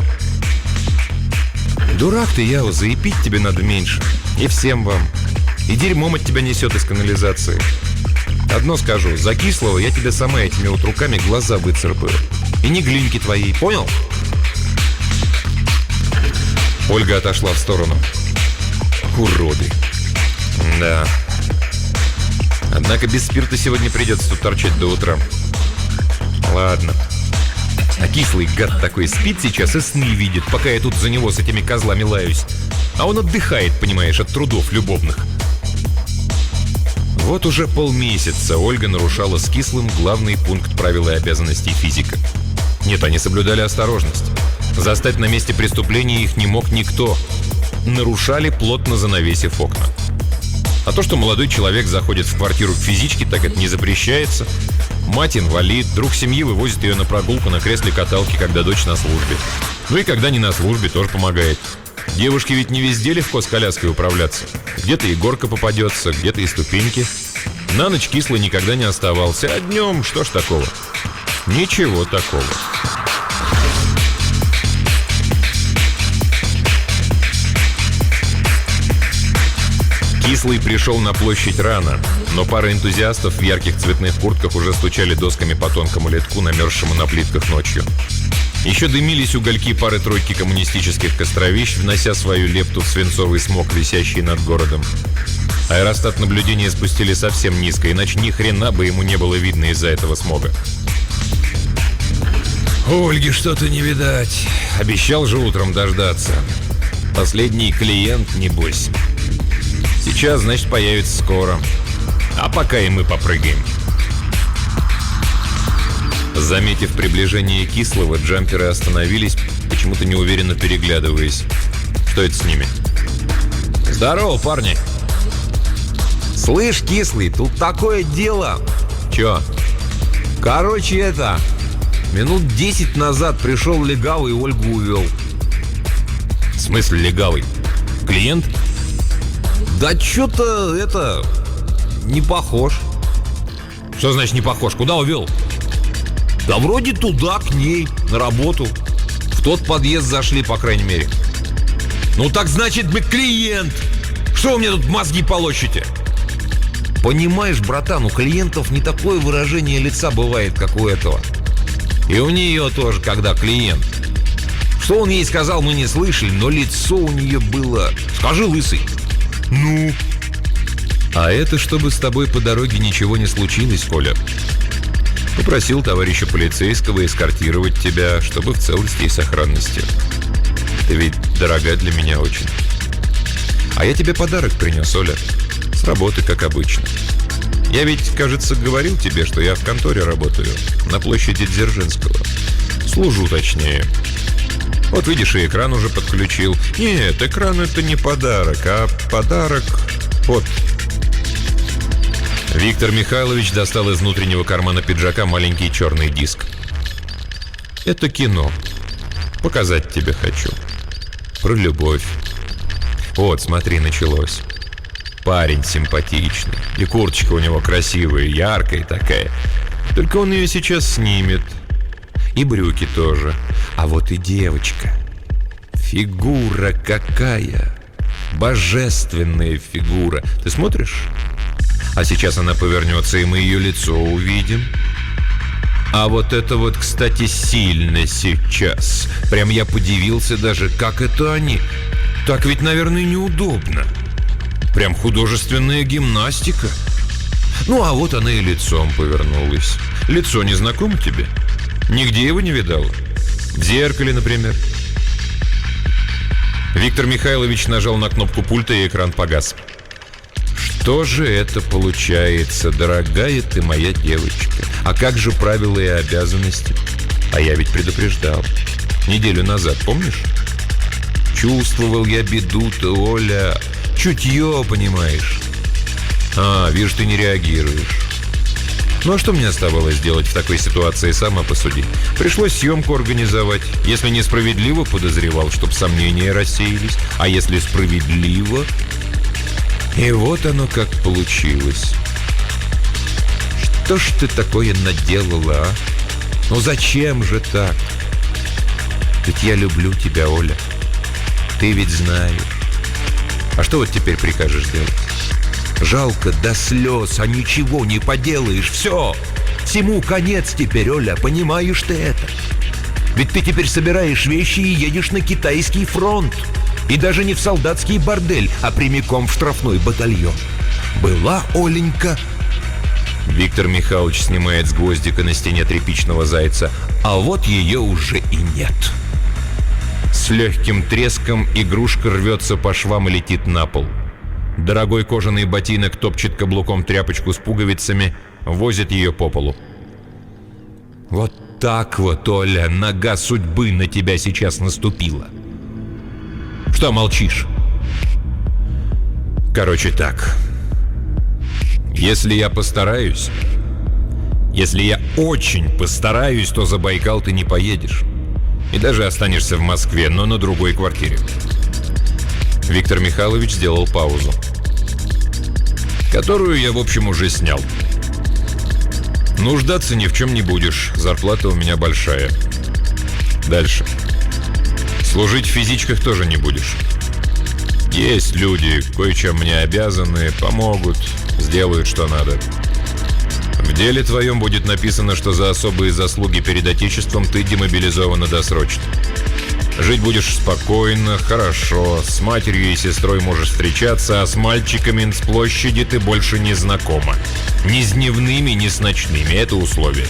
Дурак ты, Яо, заепить тебе надо меньше. И всем вам. И дерьмом от тебя несет из канализации. Одно скажу, за кислого я тебе сама этими вот руками глаза выцарапаю. И не глинки твоей, понял? Ольга отошла в сторону. Уроды. Да. Однако без спирта сегодня придется тут торчать до утра. Ладно. А кислый гад такой спит сейчас и сны видит, пока я тут за него с этими козлами лаюсь. А он отдыхает, понимаешь, от трудов любовных. Вот уже полмесяца Ольга нарушала с кислым главный пункт правил и обязанностей физика. Нет, они соблюдали осторожность. Застать на месте преступления их не мог никто. Нарушали, плотно занавесив окна. А то, что молодой человек заходит в квартиру к физичке, так это не запрещается. Мать инвалид, друг семьи вывозит ее на прогулку на кресле-каталке, когда дочь на службе. Ну и когда не на службе, тоже помогает. Девушке ведь не везде легко с коляской управляться. Где-то и горка попадется, где-то и ступеньки. На ночь кислый никогда не оставался, а днем что ж такого? Ничего такого. Кислый пришел на площадь рано, но пара энтузиастов в ярких цветных куртках уже стучали досками по тонкому литку, намерзшему на плитках ночью. Еще дымились угольки пары-тройки коммунистических костровищ, внося свою лепту в свинцовый смог, висящий над городом. Аэростат наблюдения спустили совсем низко, иначе ни хрена бы ему не было видно из-за этого смога. Ольги что-то не видать. Обещал же утром дождаться. Последний клиент, небось. Сейчас, значит, появится скоро. А пока и мы попрыгаем. Заметив приближение кислого, джамперы остановились, почему-то неуверенно переглядываясь. Что это с ними? Здорово, парни. Слышь, кислый, тут такое дело. Чё? Короче, это... Минут десять назад пришел легавый и Ольгу увел. В смысле легавый? Клиент? Да чё-то это... не похож. Что значит не похож? Куда увел? Да вроде туда, к ней, на работу. В тот подъезд зашли, по крайней мере. Ну так значит, мы клиент. Что вы мне тут мозги полощите? Понимаешь, братан, у клиентов не такое выражение лица бывает, как у этого. И у нее тоже, когда клиент. Что он ей сказал, мы не слышали, но лицо у нее было... Скажи, лысый. Ну? А это чтобы с тобой по дороге ничего не случилось, Коля. Попросил товарища полицейского эскортировать тебя, чтобы в целости и сохранности. Ты ведь дорога для меня очень. А я тебе подарок принес, Оля. С работы, как обычно. Я ведь, кажется, говорил тебе, что я в конторе работаю. На площади Дзержинского. Служу, точнее. Вот видишь, и экран уже подключил. Нет, экран — это не подарок, а подарок... Вот. Виктор Михайлович достал из внутреннего кармана пиджака маленький черный диск. Это кино. Показать тебе хочу. Про любовь. Вот, смотри, началось. Парень симпатичный. И курточка у него красивая, яркая такая. Только он ее сейчас снимет. И брюки тоже. А вот и девочка. Фигура какая. Божественная фигура. Ты смотришь? А сейчас она повернется, и мы ее лицо увидим. А вот это вот, кстати, сильно сейчас. Прям я подивился даже, как это они. Так ведь, наверное, неудобно. Прям художественная гимнастика. Ну, а вот она и лицом повернулась. Лицо не знакомо тебе? Нигде его не видала? В зеркале, например. Виктор Михайлович нажал на кнопку пульта, и экран погас. Что же это получается, дорогая ты моя девочка? А как же правила и обязанности? А я ведь предупреждал. Неделю назад, помнишь? Чувствовал я беду-то, Оля. Чутье, понимаешь. А, вижу, ты не реагируешь. Ну а что мне оставалось делать в такой ситуации, сама посуди. Пришлось съемку организовать. Если несправедливо, подозревал, чтоб сомнения рассеялись. А если справедливо... И вот оно как получилось. Что ж ты такое наделала, а? Ну зачем же так? Ведь я люблю тебя, Оля. Ты ведь знаешь. А что вот теперь прикажешь делать? Жалко до слез, а ничего не поделаешь. Все, всему конец теперь, Оля, понимаешь ты это? Ведь ты теперь собираешь вещи и едешь на китайский фронт. И даже не в солдатский бордель, а прямиком в штрафной батальон. Была, Оленька? Виктор Михайлович снимает с гвоздика на стене тряпичного зайца, а вот ее уже и нет. С легким треском игрушка рвется по швам и летит на пол. Дорогой кожаный ботинок топчет каблуком тряпочку с пуговицами, возит ее по полу. Вот так вот, Оля, нога судьбы на тебя сейчас наступила. Что молчишь? Короче так. Если я постараюсь, если я очень постараюсь, то за Байкал ты не поедешь. И даже останешься в Москве, но на другой квартире. Виктор Михайлович сделал паузу. Которую я, в общем, уже снял. Нуждаться ни в чем не будешь. Зарплата у меня большая. Дальше. Служить в физичках тоже не будешь. Есть люди, кое-чем мне обязаны, помогут, сделают, что надо. В деле твоем будет написано, что за особые заслуги перед Отечеством ты демобилизована досрочно. Жить будешь спокойно, хорошо, с матерью и сестрой можешь встречаться, а с мальчиками с площади ты больше не знакома. Ни с дневными, ни с ночными. Это условие.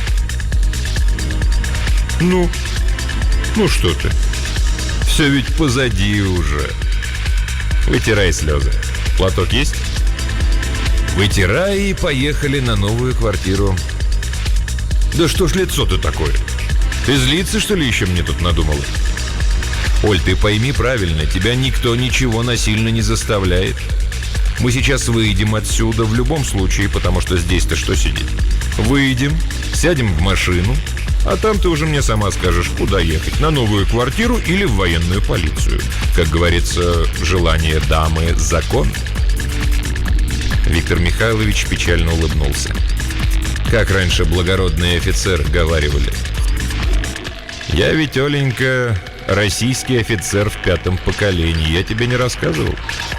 Ну, ну что ты? Все ведь позади уже. Вытирай слезы. Платок есть? Вытирай и поехали на новую квартиру. Да что ж лицо-то такое? Ты злиться, что ли, еще мне тут надумала? Оль, ты пойми правильно, тебя никто ничего насильно не заставляет. Мы сейчас выйдем отсюда в любом случае, потому что здесь-то что сидеть? Выйдем, сядем в машину, а там ты уже мне сама скажешь, куда ехать, на новую квартиру или в военную полицию. Как говорится, желание дамы – закон. Виктор Михайлович печально улыбнулся. Как раньше благородные офицеры говаривали. Я ведь, Оленька, российский офицер в пятом поколении. Я тебе не рассказывал?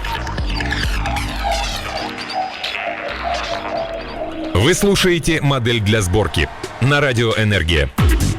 Вы слушаете «Модель для сборки» на радио «Энергия».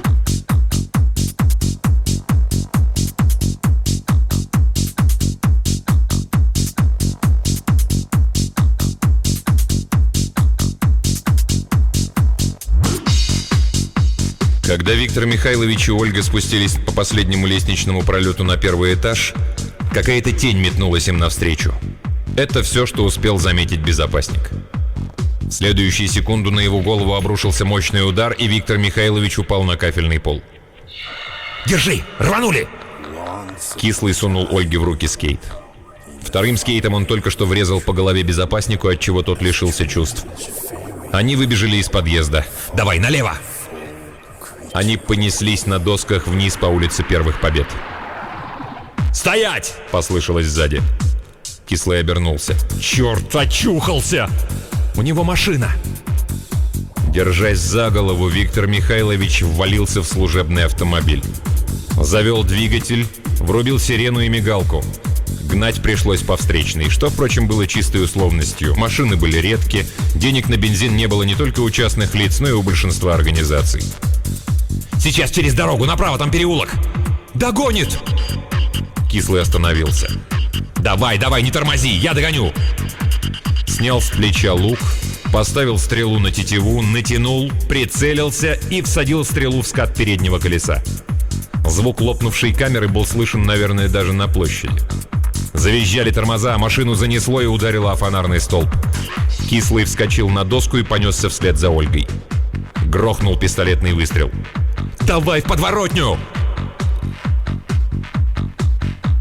Когда Виктор Михайлович и Ольга спустились по последнему лестничному пролету на первый этаж, какая-то тень метнулась им навстречу. Это все, что успел заметить безопасник. В следующую секунду на его голову обрушился мощный удар, и Виктор Михайлович упал на кафельный пол. «Держи! Рванули!» Кислый сунул Ольге в руки скейт. Вторым скейтом он только что врезал по голове безопаснику, отчего тот лишился чувств. Они выбежали из подъезда. «Давай, налево!» Они понеслись на досках вниз по улице Первых Побед. «Стоять!» — послышалось сзади. Кислый обернулся. «Черт, очухался! У него машина!» Держась за голову, Виктор Михайлович ввалился в служебный автомобиль. Завел двигатель, врубил сирену и мигалку. Гнать пришлось по встречной, что, впрочем, было чистой условностью. Машины были редки, денег на бензин не было не только у частных лиц, но и у большинства организаций. «Сейчас через дорогу, направо, там переулок!» «Догонит!» Кислый остановился. «Давай, давай, не тормози, я догоню!» Снял с плеча лук, поставил стрелу на тетиву, натянул, прицелился и всадил стрелу в скат переднего колеса. Звук лопнувшей камеры был слышен, наверное, даже на площади. Завизжали тормоза, машину занесло и ударило о фонарный столб. Кислый вскочил на доску и понесся вслед за Ольгой. Грохнул пистолетный выстрел. «Давай в подворотню!»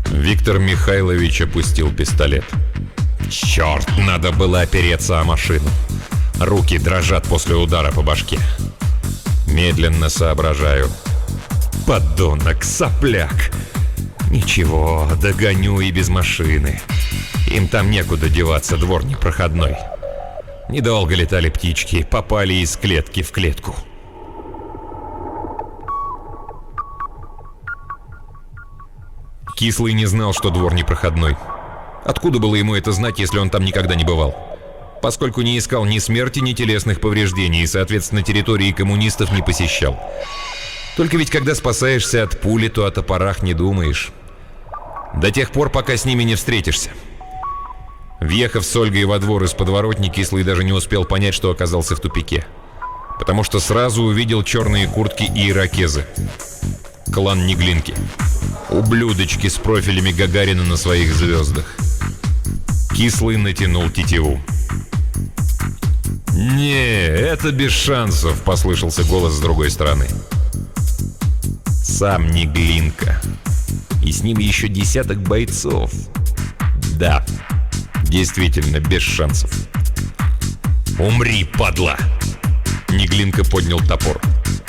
Виктор Михайлович опустил пистолет. Черт, надо было опереться о машину. Руки дрожат после удара по башке. Медленно соображаю. Подонок, сопляк. Ничего, догоню и без машины. Им там некуда деваться, двор непроходной. Недолго летали птички, попали из клетки в клетку. Кислый не знал, что двор непроходной. Откуда было ему это знать, если он там никогда не бывал? Поскольку не искал ни смерти, ни телесных повреждений и, соответственно, территории коммунистов не посещал. Только ведь когда спасаешься от пули, то о топорах не думаешь. До тех пор, пока с ними не встретишься. Въехав с Ольгой во двор из подворотни, Кислый даже не успел понять, что оказался в тупике. Потому что сразу увидел черные куртки и ирокезы. Клан Неглинки. Ублюдочки с профилями Гагарина на своих звездах. Кислый натянул тетиву. «Не, это без шансов», — послышался голос с другой стороны. Сам Неглинка. И с ним еще десяток бойцов. Да, действительно, без шансов. «Умри, падла!» Неглинка поднял топор.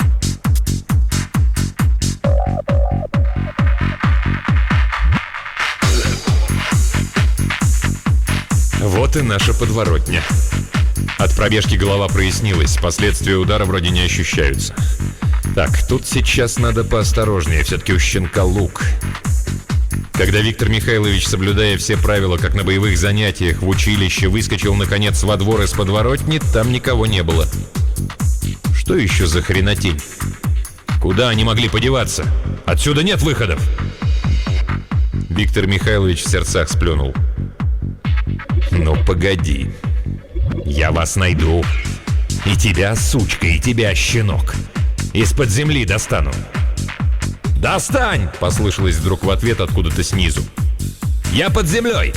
Вот и наша подворотня. От пробежки голова прояснилась, последствия удара вроде не ощущаются. Так, тут сейчас надо поосторожнее, все-таки у щенка лук. Когда Виктор Михайлович, соблюдая все правила, как на боевых занятиях в училище, выскочил наконец во двор из подворотни, там никого не было. Что еще за хренотень? Куда они могли подеваться? Отсюда нет выходов! Виктор Михайлович в сердцах сплюнул. Ну погоди, я вас найду. И тебя, сучка, и тебя, щенок. Из-под земли достану. «Достань!» — послышалось вдруг в ответ откуда-то снизу. «Я под землей!»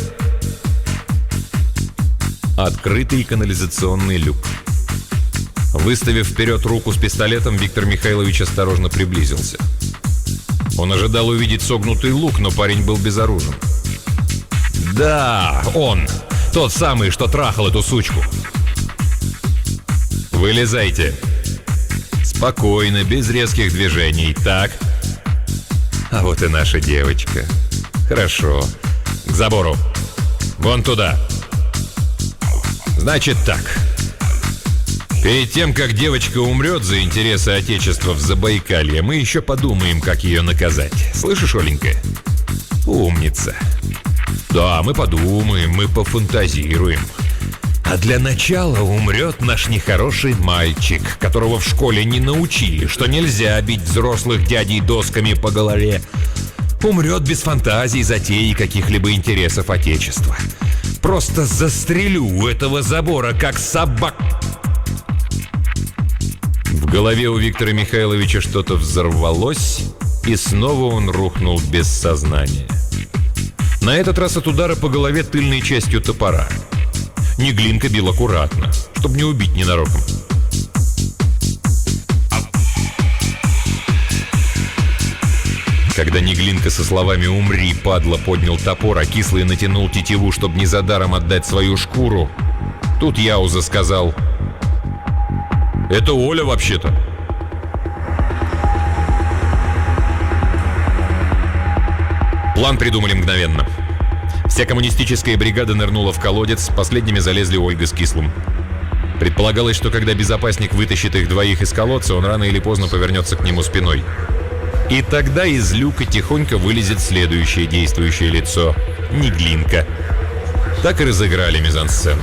Открытый канализационный люк. Выставив вперед руку с пистолетом, Виктор Михайлович осторожно приблизился. Он ожидал увидеть согнутый лук, но парень был безоружен. «Да, он! Тот самый, что трахал эту сучку!» «Вылезайте!» «Спокойно, без резких движений. Так. А вот и наша девочка. Хорошо. К забору. Вон туда. Значит так. Перед тем, как девочка умрет за интересы Отечества в Забайкалье, мы еще подумаем, как ее наказать. Слышишь, Оленька? Умница. Да, мы подумаем, мы пофантазируем. А для начала умрет наш нехороший мальчик, которого в школе не научили, что нельзя бить взрослых дядей досками по голове. Умрет без фантазий, затей и каких-либо интересов Отечества. Просто застрелю у этого забора, как собак. В голове у Виктора Михайловича что-то взорвалось, и снова он рухнул без сознания. На этот раз от удара по голове тыльной частью топора. Неглинка бил аккуратно, чтобы не убить ненароком. Когда Неглинка со словами «Умри, падла!» поднял топор, а Кислый натянул тетиву, чтобы не за даром отдать свою шкуру, тут Яуза сказал: «Это Оля вообще-то». План придумали мгновенно. Вся коммунистическая бригада нырнула в колодец, последними залезли Ольга с Кислым. Предполагалось, что когда безопасник вытащит их двоих из колодца, он рано или поздно повернется к нему спиной. И тогда из люка тихонько вылезет следующее действующее лицо — Неглинка. Так и разыграли мизансцену.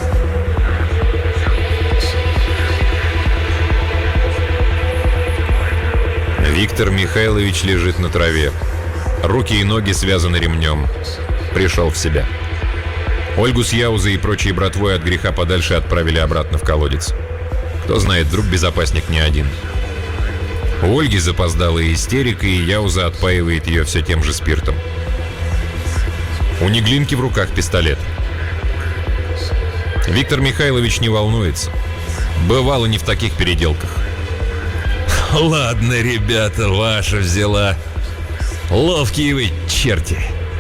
Виктор Михайлович лежит на траве. Руки и ноги связаны ремнем. Пришел в себя. Ольгу с Яузой и прочей братвой от греха подальше отправили обратно в колодец. Кто знает, вдруг безопасник не один. У Ольги запоздалая истерика, и Яуза отпаивает ее все тем же спиртом. У Неглинки в руках пистолет. Виктор Михайлович не волнуется. Бывало не в таких переделках. «Ладно, ребята, ваша взяла. Ловкие вы, черти.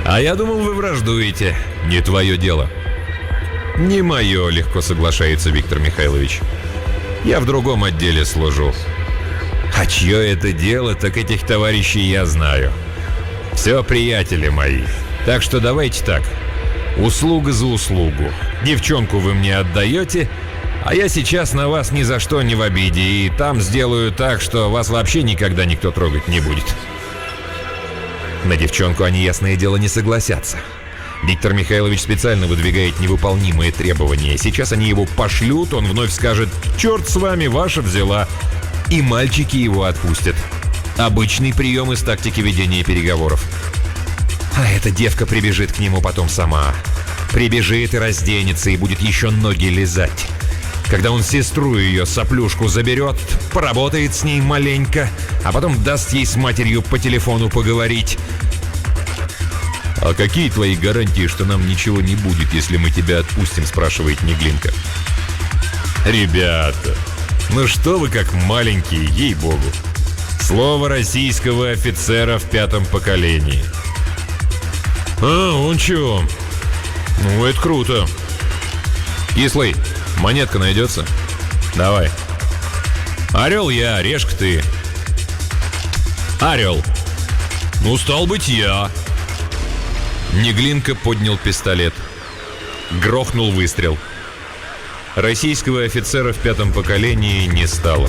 А я думал, вы враждуете. Не твое дело. Не мое, легко соглашается Виктор Михайлович. Я в другом отделе служу. А чье это дело, так этих товарищей я знаю. Все приятели мои. Так что давайте так. Услуга за услугу. Девчонку вы мне отдаете, а я сейчас на вас ни за что не в обиде. И там сделаю так, что вас вообще никогда никто трогать не будет. На девчонку они, ясное дело, не согласятся. Виктор Михайлович специально выдвигает невыполнимые требования. Сейчас они его пошлют, он вновь скажет «Черт с вами, ваша взяла». И мальчики его отпустят. Обычный прием из тактики ведения переговоров. А эта девка прибежит к нему потом сама. Прибежит и разденется, и будет еще ноги лизать. Когда он сестру ее, соплюшку, заберет, поработает с ней маленько, а потом даст ей с матерью по телефону поговорить. «А какие твои гарантии, что нам ничего не будет, если мы тебя отпустим?» — спрашивает Неглинка. «Ребята, ну что вы как маленькие, ей-богу. Слово российского офицера в пятом поколении». «А, он чего? Ну, это круто». «Кислый, монетка найдется? Давай». «Орел я, решка ты». «Орел». «Ну, стал быть, я». Неглинка поднял пистолет. Грохнул выстрел. Российского офицера в пятом поколении не стало.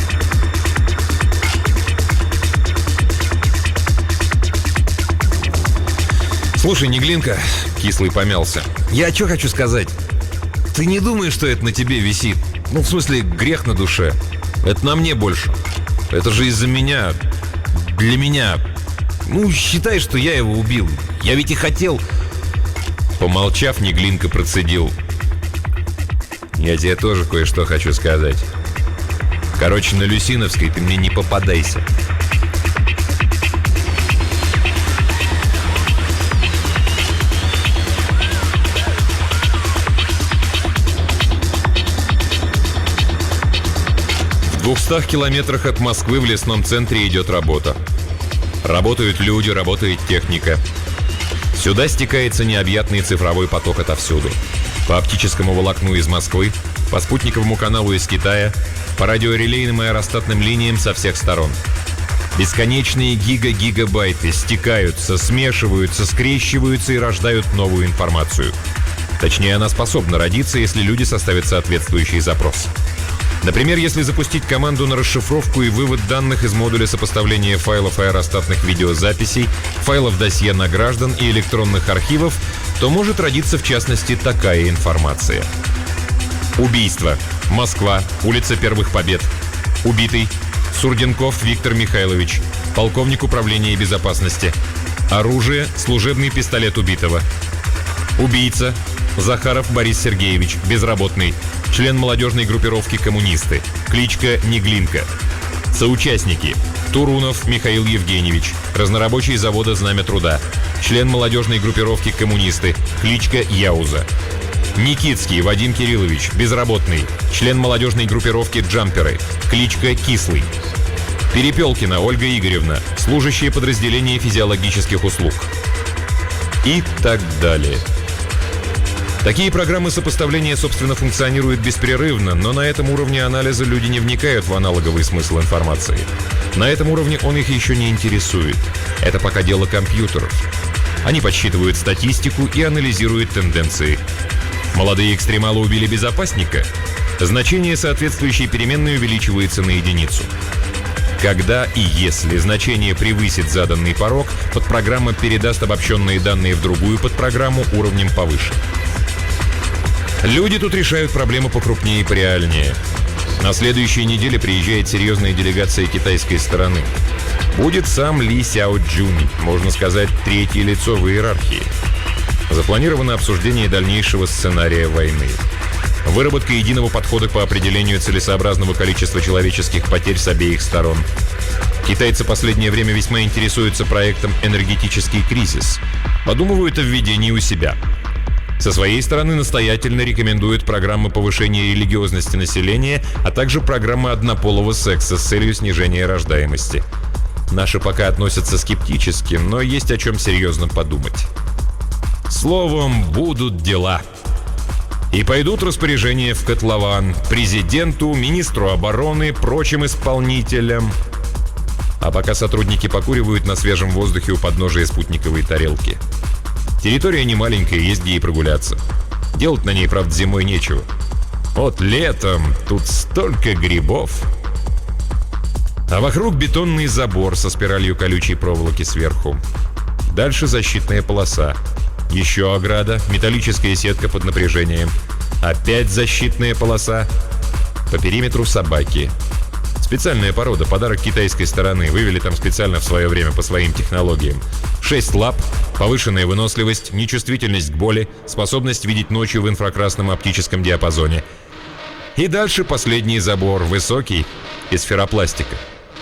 «Слушай, Неглинка», — Кислый помялся, — «я что хочу сказать? Ты не думаешь, что это на тебе висит? Ну, в смысле, грех на душе. Это на мне больше. Это же из-за меня. Для меня. Ну, считай, что я его убил. Я ведь и хотел...» Помолчав, Неглинка процедил: «Я тебе тоже кое-что хочу сказать. Короче, на Люсиновской ты мне не попадайся». В двухстах километрах от Москвы в лесном центре идет работа. Работают люди, работает техника. Сюда стекается необъятный цифровой поток отовсюду. По оптическому волокну из Москвы, по спутниковому каналу из Китая, по радиорелейным и аэростатным линиям со всех сторон. Бесконечные гига-гигабайты стекаются, смешиваются, скрещиваются и рождают новую информацию. Точнее, она способна родиться, если люди составят соответствующий запрос. Например, если запустить команду на расшифровку и вывод данных из модуля сопоставления файлов аэростатных видеозаписей, файлов досье на граждан и электронных архивов, то может родиться в частности такая информация. Убийство. Москва. Улица Первых Побед. Убитый. Сурденков Виктор Михайлович. Полковник управления безопасности. Оружие. Служебный пистолет убитого. Убийца. Захаров Борис Сергеевич. Безработный. Член молодежной группировки «Коммунисты». Кличка Неглинка. Соучастники: Турунов Михаил Евгеньевич. Разнорабочий завода «Знамя труда». Член молодежной группировки «Коммунисты». Кличка Яуза. Никитский Вадим Кириллович. Безработный. Член молодежной группировки «Джамперы». Кличка Кислый. Перепелкина Ольга Игоревна. Служащая подразделения физиологических услуг. И так далее. Такие программы сопоставления, собственно, функционируют беспрерывно, но на этом уровне анализа люди не вникают в аналоговый смысл информации. На этом уровне он их еще не интересует. Это пока дело компьютеров. Они подсчитывают статистику и анализируют тенденции. Молодые экстремалы убили безопасника? Значение соответствующей переменной увеличивается на единицу. Когда и если значение превысит заданный порог, подпрограмма передаст обобщенные данные в другую подпрограмму уровнем повыше. Люди тут решают проблему покрупнее и пореальнее. На следующей неделе приезжает серьезная делегация китайской стороны. Будет сам Ли Сяо Цзюнь, можно сказать, третье лицо в иерархии. Запланировано обсуждение дальнейшего сценария войны. Выработка единого подхода по определению целесообразного количества человеческих потерь с обеих сторон. Китайцы последнее время весьма интересуются проектом «Энергетический кризис». Подумывают о введении у себя. Со своей стороны настоятельно рекомендуют программы повышения религиозности населения, а также программы однополого секса с целью снижения рождаемости. Наши пока относятся скептически, но есть о чем серьезно подумать. Словом, будут дела. И пойдут распоряжения в котлован президенту, министру обороны, прочим исполнителям. А пока сотрудники покуривают на свежем воздухе у подножия спутниковой тарелки. Территория не маленькая, есть где и прогуляться. Делать на ней, правда, зимой нечего. Вот летом тут столько грибов. А вокруг бетонный забор со спиралью колючей проволоки сверху. Дальше защитная полоса. Еще ограда, металлическая сетка под напряжением. Опять защитная полоса. По периметру собаки. Специальная порода, подарок китайской стороны. Вывели там специально в свое время по своим технологиям. Шесть лап, повышенная выносливость, нечувствительность к боли, способность видеть ночью в инфракрасном оптическом диапазоне. И дальше последний забор, высокий, из ферропластика.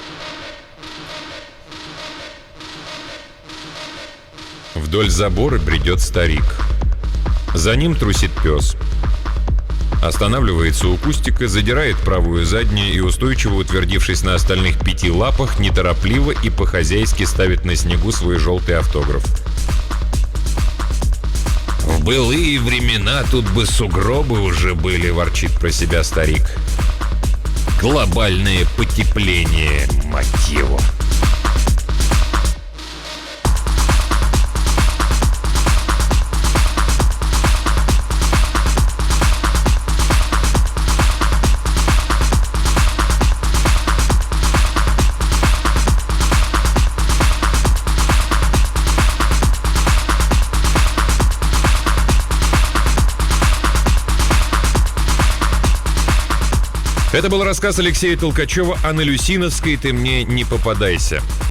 Вдоль забора бредет старик. За ним трусит пес. Останавливается у кустика, задирает правую заднюю и, устойчиво утвердившись на остальных пяти лапах, неторопливо и по-хозяйски ставит на снегу свой желтый автограф. «В былые времена тут бы сугробы уже были», — ворчит про себя старик. «Глобальное потепление, мать его». Это был рассказ Алексея Толкачева «О Нелюсиновской ты мне не попадайся».